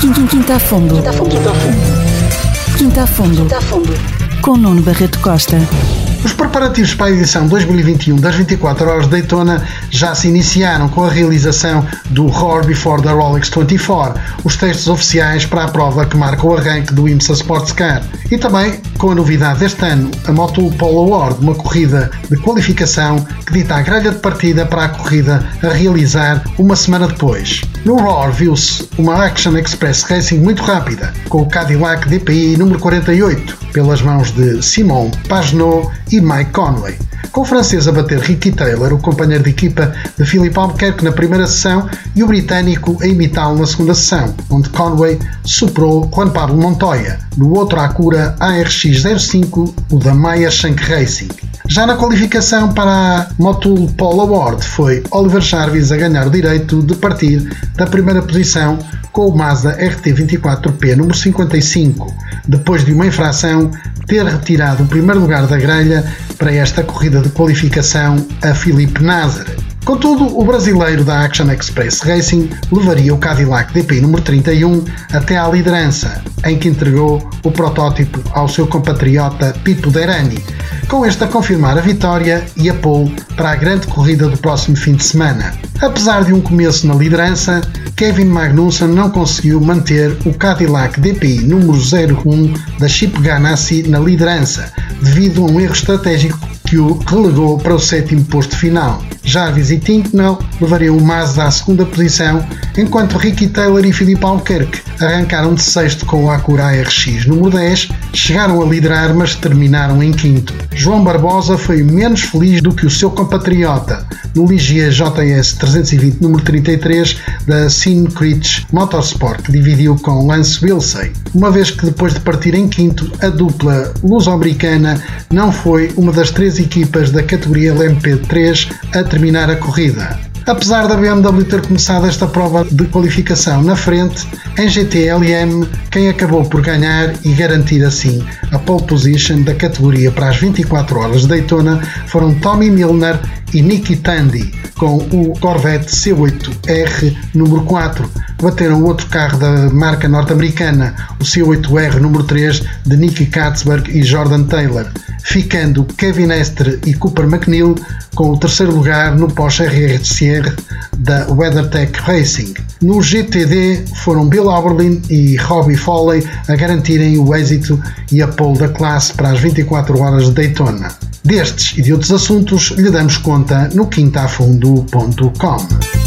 Quinta a Fundo. Quinta a Fundo. Com Nuno Barreto Costa. Os preparativos para a edição 2021 das 24 Horas de Daytona já se iniciaram com a realização do Roar Before the Rolex 24, os testes oficiais para a prova que marca o arranque do IMSA Sports Car, e também com a novidade deste ano, a Motul Polo Award, uma corrida de qualificação que dita a grelha de partida para a corrida a realizar uma semana depois. No Roar viu-se uma Action Express Racing muito rápida, com o Cadillac DPI número 48, pelas mãos de Simon Pagenaud e Mike Conway, com o francês a bater Ricky Taylor, o companheiro de equipa de Philippe Albuquerque na primeira sessão, e o britânico a imitá-lo na segunda sessão, onde Conway superou Juan Pablo Montoya no outro Acura ARX-05, o da Maya Shank Racing. Já na qualificação para a Motul Polo Award foi Oliver Jarvis a ganhar o direito de partir da primeira posição com o Mazda RT24P número 55, depois de uma infração ter retirado o primeiro lugar da grelha para esta corrida de qualificação a Filipe Nasr. Contudo, o brasileiro da Action Express Racing levaria o Cadillac DPI número 31 até à liderança, em que entregou o protótipo ao seu compatriota Pipo Derani, com este a confirmar a vitória e a pole para a grande corrida do próximo fim de semana. Apesar de um começo na liderança, Kevin Magnussen não conseguiu manter o Cadillac DPI número 01 da Chip Ganassi na liderança, devido a um erro estratégico que o relegou para o sétimo posto final. Jarvis e Tincknell levariam o Mazda à segunda posição, enquanto Ricky Taylor e Philippe Albuquerque arrancaram de sexto com o Acura ARX número 10, chegaram a liderar, mas terminaram em quinto. João Barbosa foi menos feliz do que o seu compatriota no Ligier JS 320 número 33 da Synchrich Motorsport, que dividiu com Lance Willsey, uma vez que depois de partir em quinto, a dupla luso-americana não foi uma das três equipas da categoria LMP3 a terminar a corrida. Apesar da BMW ter começado esta prova de qualificação na frente, em GTLM, quem acabou por ganhar e garantir assim a pole position da categoria para as 24 horas de Daytona foram Tommy Milner e Nicky Tandy, com o Corvette C8R número 4, bateram outro carro da marca norte-americana, o C8R número 3 de Nicky Katzberg e Jordan Taylor, ficando Kevin Estre e Cooper McNeil com o terceiro lugar no Porsche RRCR da WeatherTech Racing. No GTD foram Bill Auberlin e Robbie Foley a garantirem o êxito e a pole da classe para as 24 horas de Daytona. Destes e de outros assuntos lhe damos conta no quintaafundo.com.